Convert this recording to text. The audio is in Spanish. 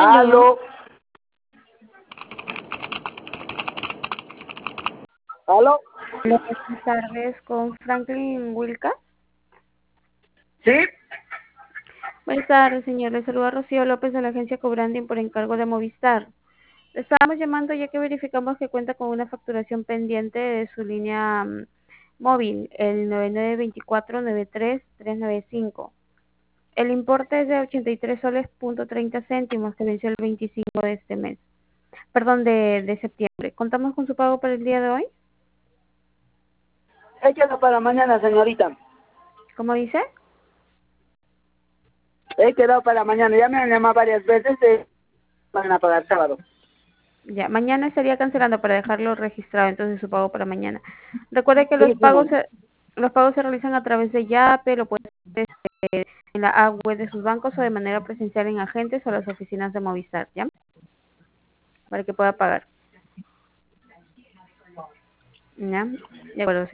Aló. Aló. Aló. Hola, buenas tardes con Franklin Wilka. ¿Sí? Buenas tardes, señor. Le saluda Rocío López de la agencia Cobranding por encargo de Movistar. Le estábamos llamando ya que verificamos que cuenta con una facturación pendiente de su línea móvil, el 9924-93395. El importe es de 83 soles punto 30 céntimos que venció el 25 de este mes. Perdón, de septiembre. ¿Contamos con su pago para el día de hoy? He quedado para mañana, señorita. ¿Cómo dice? He quedado para mañana. Ya me han llamado varias veces. Van a pagar sábado. Ya, mañana estaría cancelando para dejarlo registrado, entonces su pago para mañana. Recuerde que Sí, sí, los pagos se realizan a través de Yape, lo puede hacer en la app web de sus bancos o de manera presencial en agentes o las oficinas de Movistar, ¿ya? Para que pueda pagar. ¿Ya? De acuerdo.